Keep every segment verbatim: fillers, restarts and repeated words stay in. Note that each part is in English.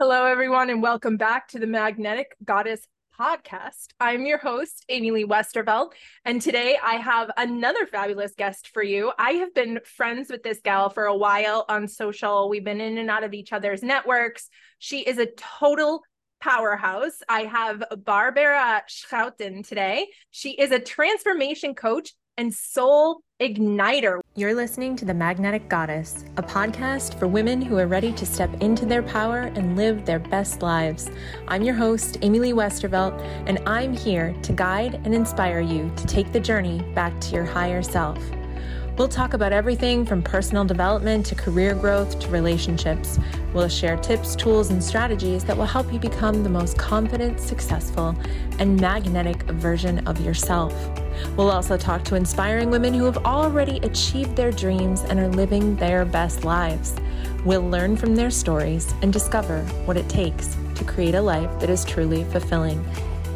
Hello, everyone, and welcome back to the Magnetic Goddess podcast. I'm your host, Amy Lee Westervelt, and today I have another fabulous guest for you. I have been friends with this gal for a while on social. We've been in and out of each other's networks. She is a total powerhouse. I have Barbara Schouten today. She is a transformation coach and soul igniter. You're listening to The Magnetic Goddess, a podcast for women who are ready to step into their power and live their best lives. I'm your host, Amy Lee Westervelt, and I'm here to guide and inspire you to take the journey back to your higher self. We'll talk about everything from personal development to career growth to relationships. We'll share tips, tools, and strategies that will help you become the most confident, successful, and magnetic version of yourself. We'll also talk to inspiring women who have already achieved their dreams and are living their best lives. We'll learn from their stories and discover what it takes to create a life that is truly fulfilling.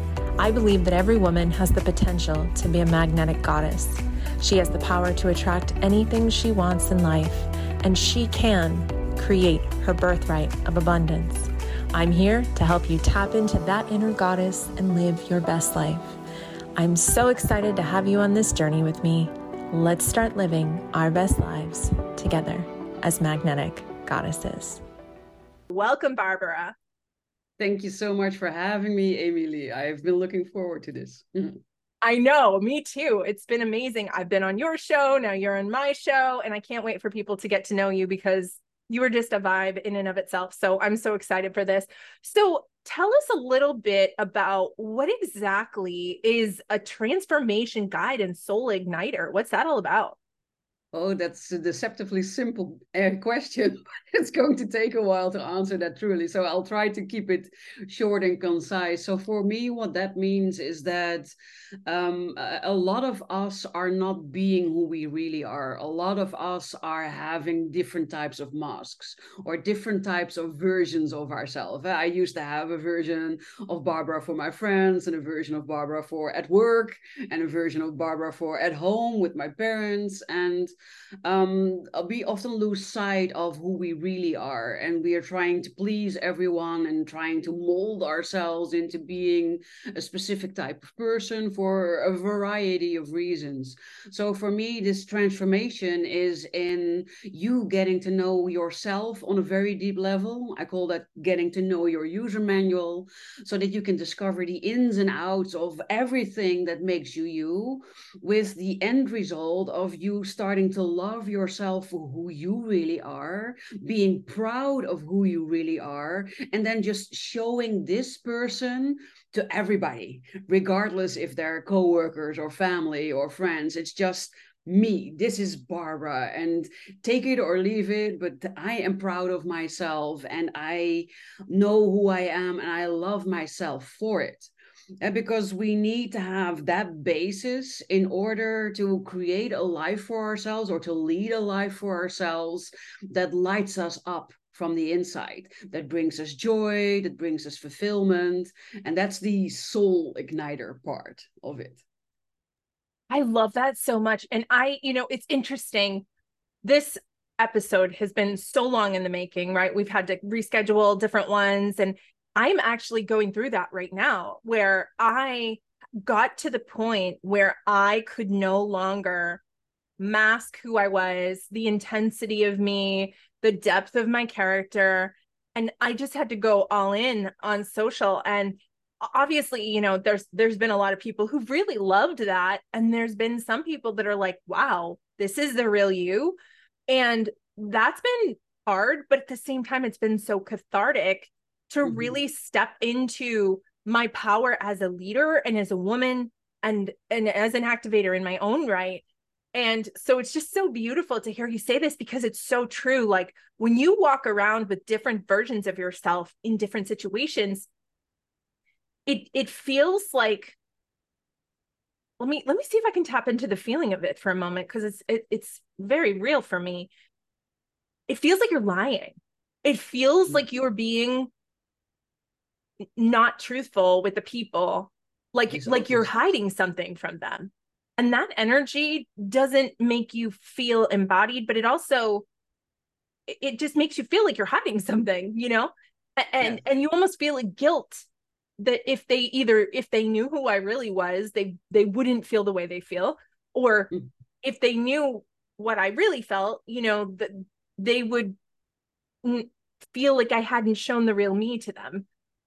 I believe that every woman has the potential to be a magnetic goddess. She has the power to attract anything she wants in life, and she can create her birthright of abundance. I'm here to help you tap into that inner goddess and live your best life. I'm so excited to have you on this journey with me. Let's start living our best lives together as magnetic goddesses. Welcome, Barbara. Thank you so much for having me, Amy Lee. I've been looking forward to this. I know, me too. It's been amazing. I've been on your show, now you're on my show, and I can't wait for people to get to know you because you are just a vibe in and of itself. So I'm so excited for this. So tell us a little bit about what exactly is a transformation guide and soul igniter. What's that all about? Oh, that's a deceptively simple uh, question. It's going to take a while to answer that truly. So I'll try to keep it short and concise. So for me, what that means is that um, a, a lot of us are not being who we really are. A lot of us are having different types of masks or different types of versions of ourselves. I used to have a version of Barbara for my friends and a version of Barbara for at work and a version of Barbara for at home with my parents. And um we often lose sight of who we really are, and we are trying to please everyone and trying to mold ourselves into being a specific type of person for a variety of reasons. So for me, this transformation is in you getting to know yourself on a very deep level. I call that getting to know your user manual, so that you can discover the ins and outs of everything that makes you you, with the end result of you starting to love yourself for who you really are, being proud of who you really are, and then just showing this person to everybody, regardless if they're coworkers or family or friends. It's just me. This is Barbara, and take it or leave it, but I am proud of myself and I know who I am and I love myself for it. And because we need to have that basis in order to create a life for ourselves or to lead a life for ourselves that lights us up from the inside, that brings us joy, that brings us fulfillment. And that's the soul igniter part of it. I love that so much. And I, you know, it's interesting. This episode has been so long in the making, right? We've had to reschedule different ones. And I'm actually going through that right now, where I got to the point where I could no longer mask who I was, the intensity of me, the depth of my character. And I just had to go all in on social. And obviously, you know, there's there's been a lot of people who've really loved that. And there's been some people that are like, wow, this is the real you. And that's been hard, but at the same time, it's been so cathartic to mm-hmm. really step into my power as a leader and as a woman and, and as an activator in my own right. And so it's just so beautiful to hear you say this, because it's so true. Like when you walk around with different versions of yourself in different situations, it it feels like, let me let me see if I can tap into the feeling of it for a moment, because it's it, it's very real for me. It feels like you're lying. It feels mm-hmm. like you're being not truthful with the people, like exactly. like you're hiding something from them. And that energy doesn't make you feel embodied, but it also, it just makes you feel like you're hiding something, you know? And Yes. and you almost feel like guilt that if they either if they knew who I really was, they they wouldn't feel the way they feel, or Mm. if they knew what I really felt, you know, that they would feel like I hadn't shown the real me to them.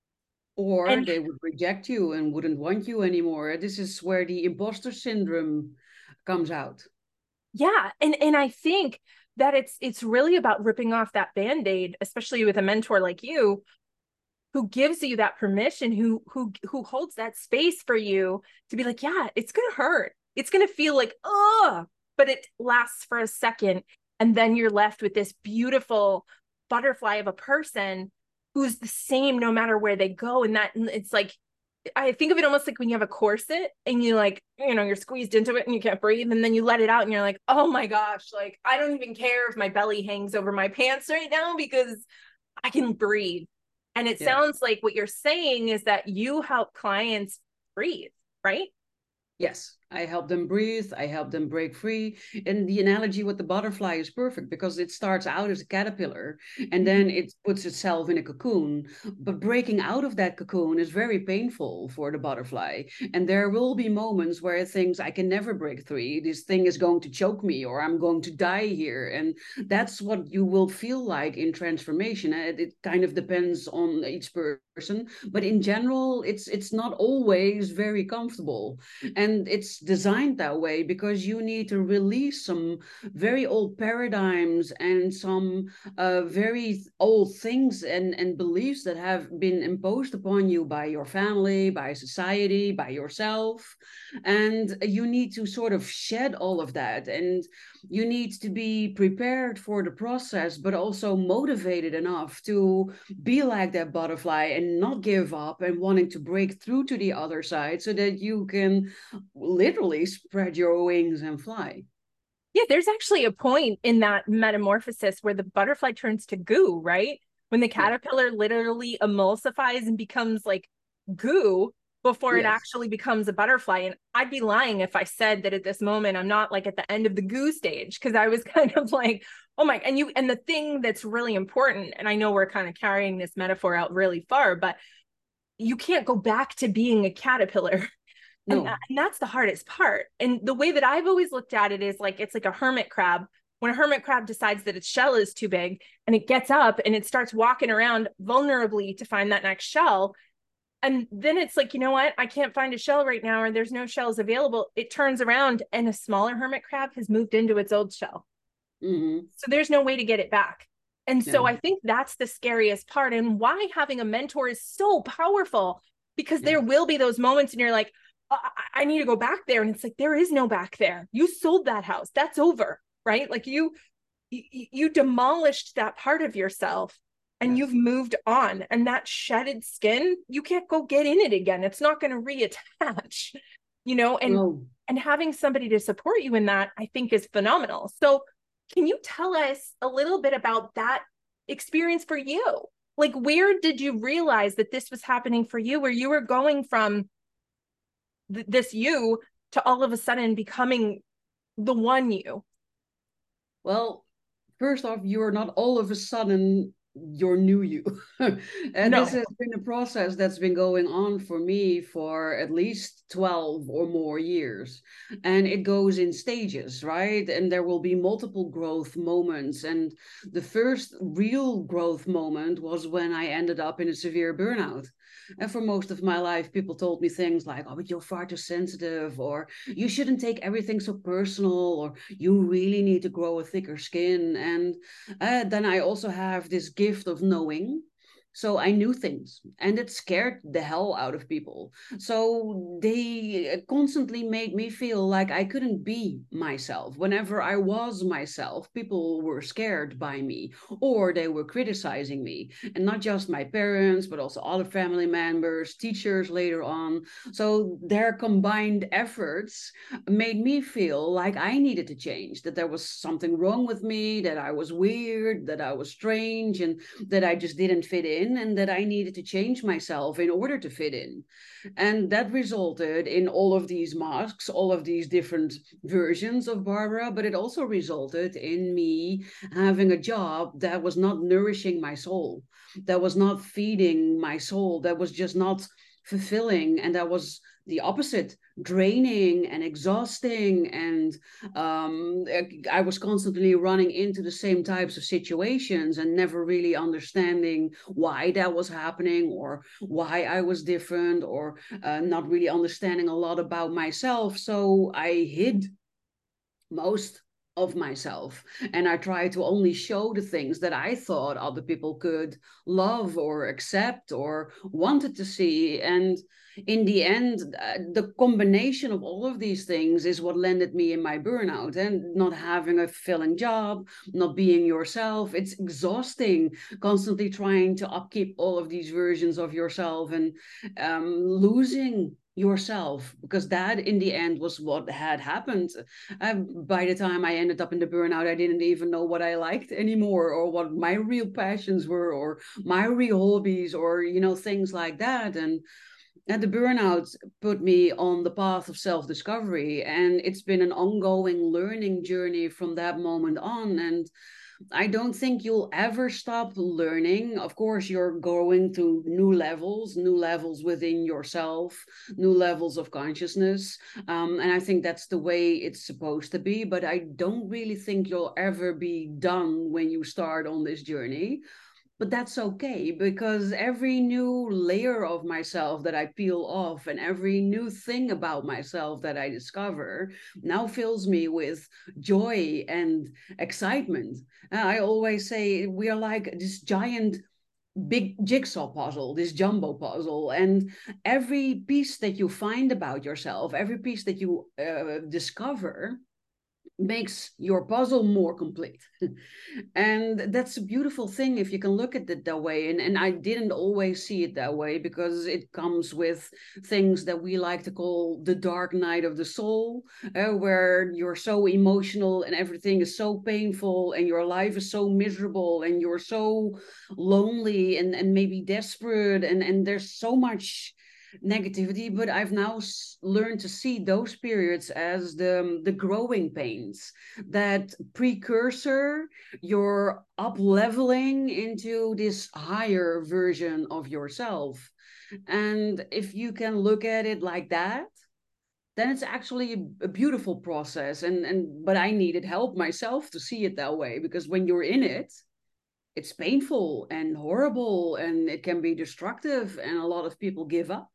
Or And they would reject you and wouldn't want you anymore. This is where the imposter syndrome comes out. yeah, and and I think that it's it's really about ripping off that band-aid, especially with a mentor like you, who gives you that permission, who who who holds that space for you to be like, yeah, it's gonna hurt. It's gonna feel like, oh, but it lasts for a second. And then you're left with this beautiful butterfly of a person who's the same no matter where they go. And that it's like, I think of it almost like when you have a corset and you like, you know, you're squeezed into it and you can't breathe. And then you let it out and you're like, oh my gosh, like I don't even care if my belly hangs over my pants right now because I can breathe. And it Yes. sounds like what you're saying is that you help clients breathe, right? Yes, I help them breathe. I help them break free. And the analogy with the butterfly is perfect because it starts out as a caterpillar and then it puts itself in a cocoon. But breaking out of that cocoon is very painful for the butterfly. And there will be moments where it thinks, I can never break free. This thing is going to choke me or I'm going to die here. And that's what you will feel like in transformation. It, it kind of depends on each person. But in general, it's it's not always very comfortable. And it's designed that way because you need to release some very old paradigms and some uh, very old things and, and beliefs that have been imposed upon you by your family, by society, by yourself. And you need to sort of shed all of that. And you need to be prepared for the process, but also motivated enough to be like that butterfly and not give up and wanting to break through to the other side so that you can literally spread your wings and fly. Yeah, there's actually a point in that metamorphosis where the butterfly turns to goo, right? When the Yeah. caterpillar literally emulsifies and becomes like goo before it Yes. actually becomes a butterfly. And I'd be lying if I said that at this moment I'm not like at the end of the goo stage, because I was kind of like, oh my, and you, and the thing that's really important, and I know we're kind of carrying this metaphor out really far, but you can't go back to being a caterpillar. And, No. and that's the hardest part. And the way that I've always looked at it is like it's like a hermit crab. When a hermit crab decides that its shell is too big and it gets up and it starts walking around vulnerably to find that next shell. And then it's like, you know what? I can't find a shell right now, or there's no shells available. It turns around and a smaller hermit crab has moved into its old shell. Mm-hmm. So there's no way to get it back. And so Yeah. I think that's the scariest part, and why having a mentor is so powerful, because Yeah. there will be those moments and you're like, I, I need to go back there. And it's like, there is no back there. You sold that house. That's over, right? Like you, you, you demolished that part of yourself and Yes. you've moved on. And that shedded skin, you can't go get in it again. It's not going to reattach, you know, and, No. and having somebody to support you in that, I think is phenomenal. So can you tell us a little bit about that experience for you? Like, where did you realize that this was happening for you, where you were going from th- this you to all of a sudden becoming the one you? Well, first off, you're not all of a sudden your new you. And this No. has been a process that's been going on for me for at least twelve or more years. And it goes in stages, right? And there will be multiple growth moments. And the first real growth moment was when I ended up in a severe burnout. And for most of my life, people told me things like, oh, but you're far too sensitive, or you shouldn't take everything so personal, or you really need to grow a thicker skin. And uh, then I also have this gift of knowing. So I knew things and it scared the hell out of people. So they constantly made me feel like I couldn't be myself. Whenever I was myself, people were scared by me or they were criticizing me. And not just my parents, but also other family members, teachers later on. So their combined efforts made me feel like I needed to change, that there was something wrong with me, that I was weird, that I was strange, and that I just didn't fit in. in and that I needed to change myself in order to fit in. And that resulted in all of these masks, all of these different versions of Barbara, but it also resulted in me having a job that was not nourishing my soul, that was not feeding my soul, that was just not fulfilling, and that was the opposite, draining and exhausting. And um, I was constantly running into the same types of situations and never really understanding why that was happening or why I was different, or uh, not really understanding a lot about myself. So I hid most of myself, and I tried to only show the things that I thought other people could love or accept or wanted to see. And in the end, uh, the combination of all of these things is what landed me in my burnout, and not having a fulfilling job, not being yourself. It's exhausting, constantly trying to upkeep all of these versions of yourself, and um, losing yourself, because that in the end was what had happened. Um, by the time I ended up in the burnout, I didn't even know what I liked anymore, or what my real passions were, or my real hobbies, or you know, things like that. And and the burnout put me on the path of self-discovery, and it's been an ongoing learning journey from that moment on. And I don't think you'll ever stop learning. Of course, you're going to new levels, new levels within yourself, new levels of consciousness. Um, and I think that's the way it's supposed to be. But I don't really think you'll ever be done when you start on this journey. But that's okay, because every new layer of myself that I peel off, and every new thing about myself that I discover, now fills me with joy and excitement. Uh, I always say we are like this giant big jigsaw puzzle, this jumbo puzzle, and every piece that you find about yourself, every piece that you uh, discover, makes your puzzle more complete. And that's a beautiful thing if you can look at it that way. And, and I didn't always see it that way, because it comes with things that we like to call the dark night of the soul, uh, where you're so emotional and everything is so painful and your life is so miserable and you're so lonely and, and maybe desperate, and, and there's so much negativity. But I've now s- learned to see those periods as the the growing pains, that precursor, you're up leveling into this higher version of yourself. And if you can look at it like that, then it's actually a, a beautiful process. And and but I needed help myself to see it that way, because when you're in it, it's painful and horrible, and it can be destructive, and a lot of people give up.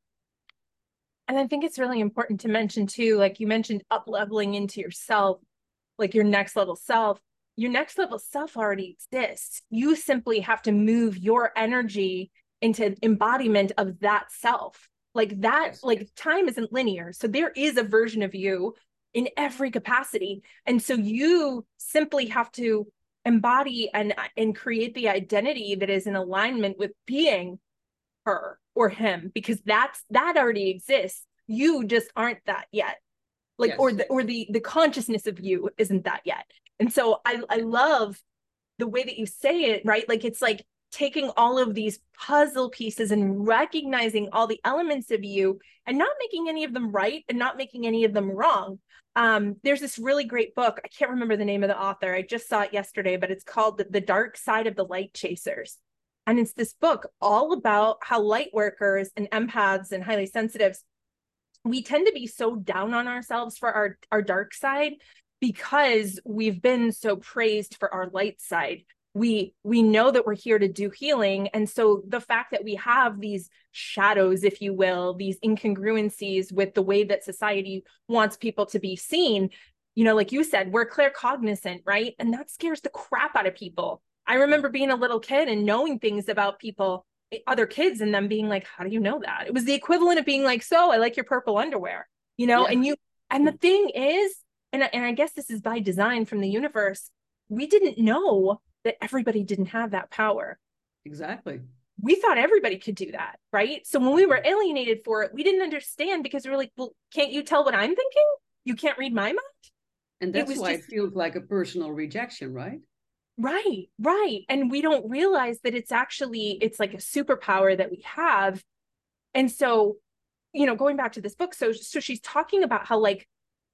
And I think it's really important to mention too, like you mentioned, up leveling into yourself, like your next level self. Your next level self already exists. You simply have to move your energy into embodiment of that self. Like that, Yes. like time isn't linear. So there is a version of you in every capacity. And so you simply have to embody and and create the identity that is in alignment with being her or him, because that's that already exists. You just aren't that yet. Like, Yes. or the or the the consciousness of you isn't that yet. And so I I love the way that you say it, right? Like it's like taking all of these puzzle pieces and recognizing all the elements of you and not making any of them right and not making any of them wrong. Um, there's this really great book. I can't remember the name of the author. I just saw it yesterday, but it's called The Dark Side of the Light Chasers. And it's this book all about how light workers and empaths and highly sensitives, we tend to be so down on ourselves for our, our dark side because we've been so praised for our light side. We, we know that we're here to do healing. And so the fact that we have these shadows, if you will, these incongruencies with the way that society wants people to be seen, you know, like you said, we're claircognizant, right? And that scares the crap out of people. I remember being a little kid and knowing things about people, other kids, and them being like, how do you know that? It was the equivalent of being like, so I like your purple underwear, you know? Yeah. And you, and the thing is, and, and I guess this is by design from the universe, we didn't know that everybody didn't have that power. Exactly. We thought everybody could do that, right? So when we were alienated for it, we didn't understand, because we were like, well, can't you tell what I'm thinking? You can't read my mind? And that's it was why just, it feels like a personal rejection, right? Right, right. And we don't realize that it's actually, it's like a superpower that we have. And so, you know, going back to this book, so so she's talking about how, like,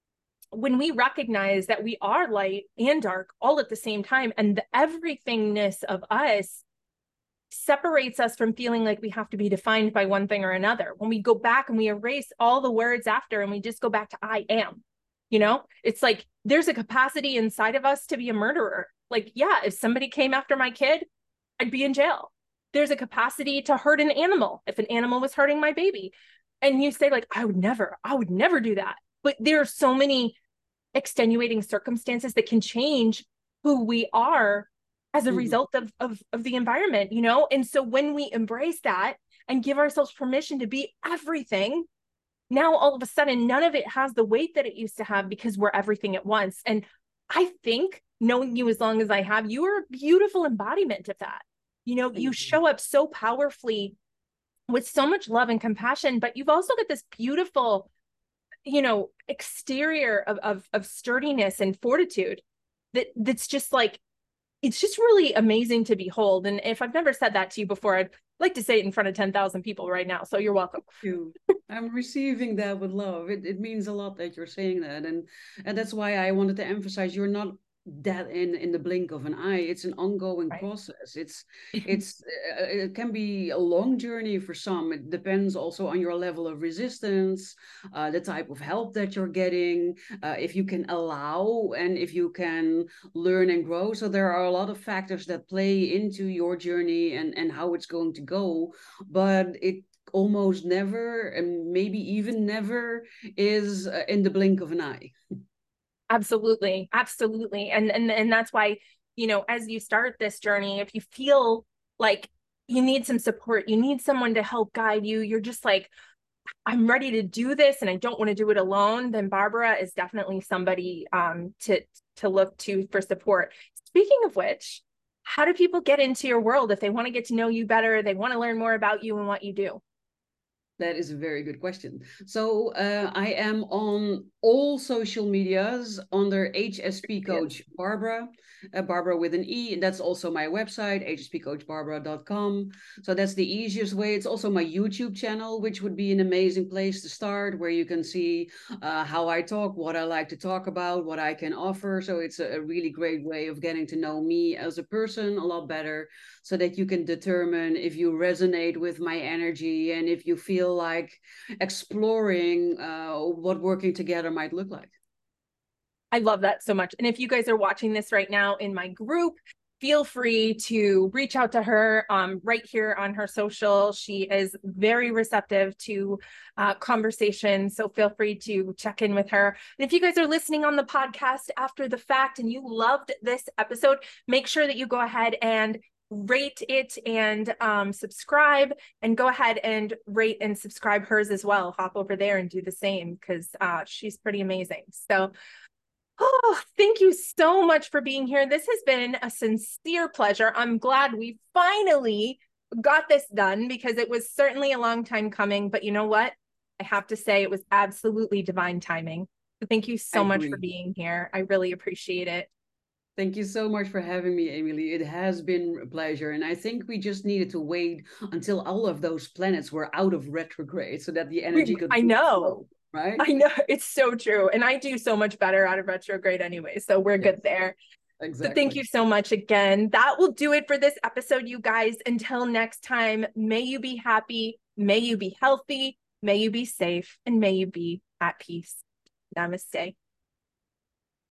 when we recognize that we are light and dark all at the same time, and the everythingness of us separates us from feeling like we have to be defined by one thing or another. When we go back and we erase all the words after and we just go back to I am, you know, it's like there's a capacity inside of us to be a murderer. Like, yeah, if somebody came after my kid, I'd be in jail. There's a capacity to hurt an animal if an animal was hurting my baby. And you say, like, I would never, I would never do that. But there are so many extenuating circumstances that can change who we are as a mm-hmm. result of, of, of the environment, you know? And so when we embrace that and give ourselves permission to be everything, now all of a sudden, none of it has the weight that it used to have because we're everything at once. And I think knowing you as long as I have, you are a beautiful embodiment of that. You know, Thank you, you show up so powerfully with so much love and compassion, but you've also got this beautiful, you know, exterior of, of, of sturdiness and fortitude that that's just like, it's just really amazing to behold. And if I've never said that to you before, I'd like to say it in front of ten thousand people right now. So you're welcome. Thank you. I'm receiving that with love. It, it means a lot that you're saying that. And, and that's why I wanted to emphasize you're not that in in the blink of an eye. It's an ongoing right. process. It's it's uh, it can be a long journey for some. It depends also on your level of resistance, uh, the type of help that you're getting, uh, if you can allow and if you can learn and grow. So there are a lot of factors that play into your journey and and how it's going to go, but it almost never, and maybe even never, is uh, in the blink of an eye. Absolutely. Absolutely. And, and, and that's why, you know, as you start this journey, if you feel like you need some support, you need someone to help guide you, you're just like, I'm ready to do this and I don't want to do it alone, then Barbara is definitely somebody um, to, to look to for support. Speaking of which, how do people get into your world if they want to get to know you better, they want to learn more about you and what you do? That is a very good question. So uh, I am on all social medias under H S P Coach Barbara, uh, Barbara with an E. And that's also my website, h s p coach barbara dot com. So that's the easiest way. It's also my YouTube channel, which would be an amazing place to start, where you can see uh, how I talk, what I like to talk about, what I can offer. So it's a, a really great way of getting to know me as a person a lot better, so that you can determine if you resonate with my energy and if you feel like exploring uh, what working together might look like. I love that so much. And if you guys are watching this right now in my group, feel free to reach out to her um, right here on her social. She is very receptive to uh, conversation. So feel free to check in with her. And if you guys are listening on the podcast after the fact and you loved this episode, make sure that you go ahead and rate it and um, subscribe, and go ahead and rate and subscribe hers as well. Hop over there and do the same, because uh, she's pretty amazing. So oh, thank you so much for being here. This has been a sincere pleasure. I'm glad we finally got this done, because it was certainly a long time coming, but you know what? I have to say it was absolutely divine timing. So thank you so much for being here. I really appreciate it. Thank you so much for having me, Emily. It has been a pleasure. And I think we just needed to wait until all of those planets were out of retrograde so that the energy could I know. flow, right? I know. It's so true. And I do so much better out of retrograde anyway. So we're yes. good there. Exactly. So thank you so much again. That will do it for this episode, you guys. Until next time, may you be happy, may you be healthy, may you be safe, and may you be at peace. Namaste.